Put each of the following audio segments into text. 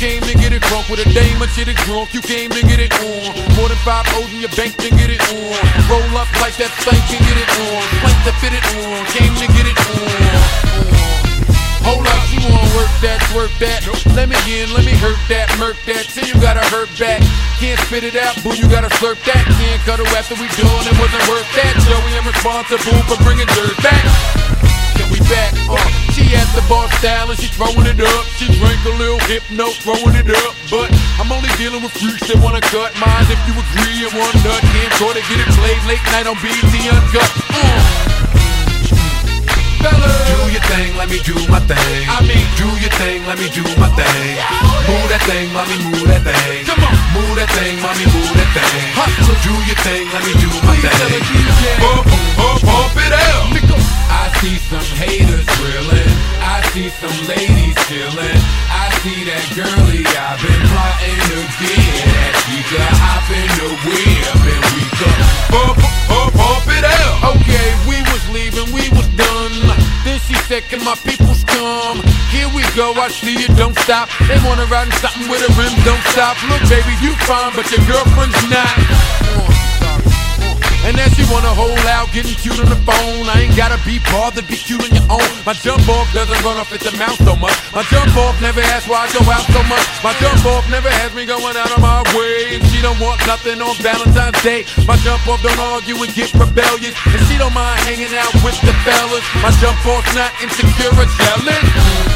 came to get it crunk with a dame or shit it drunk. You came to get it on. More than 5 O's in your bank to get it on. Roll up like that thing can get it on. Plank to fit it on. Came to get it on. Hold up, she wanna work that, twerk that. Let me in, let me hurt that, murk that. Till you gotta hurt back. Can't spit it out, boo, you gotta slurp that. Can't cut her after we done, it wasn't worth that. Joey, I'm responsible for bringing dirt back. Can we back? She at the bar style and she throwing it up. She drank a little hypno, throwing it up. But I'm only dealing with freaks that wanna cut mine. If you agree and one nut, can't try to get it played late night on BET Uncut. Fellas, do your thing, let me do my thing. I mean, do your thing, let me do my thing. Move that thing, mommy, move that thing. Come on, move that thing, mommy, move that thing. Hustle, do your thing, let me do my thing. Bump it out. I see some haters drilling. I see some ladies chilling. I see that girlie I've been plotting to get at. She could hop in the whip and we could bump it out. Okay, we was leaving, we was done. Then she said, can my peoples come? Here we go, I see you, don't stop. They wanna ride in something with a rim, don't stop. Look baby, you fine, but your girlfriend's not. And then she wanna hold out, getting cute on the phone. I ain't gotta be bothered, be cute on your own. My jump off doesn't run off at the mouth so much. My jump off never asks why I go out so much. My jump off never has me going out of my way. And she don't want nothing on Valentine's Day. My jump off don't argue and get rebellious. And she don't mind hanging out with the fellas. My jump off's not insecure or jealous.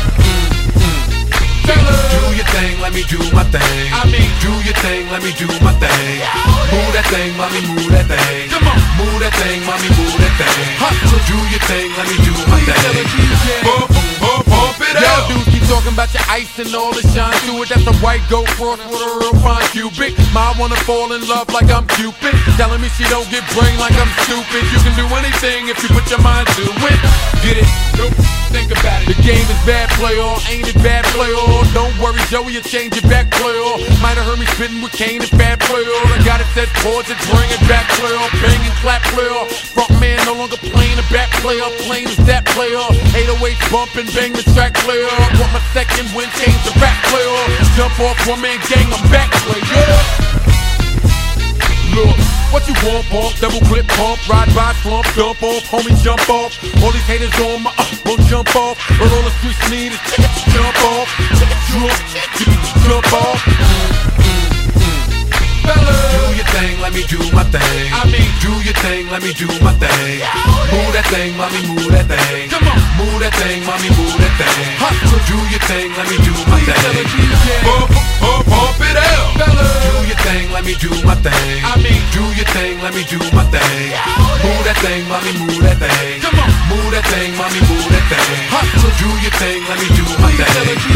Do your thing, let me do my thing. I mean, do your thing, let me do my thing. Move that thing, mommy, move that thing. Come on, move that thing, mommy, move that thing. Hustle, do your thing, let me do my thing. Bump it out. Y'all dudes keep talking about your ice and all the shine to it. That's a white gold cross with a real fine cubic. Ma wanna fall in love like I'm Cupid. Telling me she don't get brain like I'm stupid. You can do anything if you put your mind to it. Get it? Nope. Think about it. The game is bad, play on. Ain't it bad, play on? Don't worry, Joey, you'll change it back, play on. Might have heard me spitting with Kane and bad, play on. I got it set chords and bring it back, play on. Bang and clap, play on. Front man no longer playing the back, play on. Plain as that, play on. 808 bump and bang the track, play on. Want my second win, change the back, play on. Jump off, one man gang, I'm back, play on. Look, what you want, bump, double clip, pump, ride by, slump, dump off, homie, jump off. All these haters on my won't jump off. But all the streets need is jump off, jump off. Do your thing, let me do my thing. I mean, do your thing, let me do my thing. Move that thing, mommy, move that thing. Come on, move that thing, mommy, move that thing. Hustle, do your thing, let me do my thing. Bump it out. Do your thing, let me do my thing. I mean, do your thing, let me do my thing. Move that thing, mommy, move that thing. Come on, move that thing, mommy, move that thing. Hustle, do your thing, let me do my thing.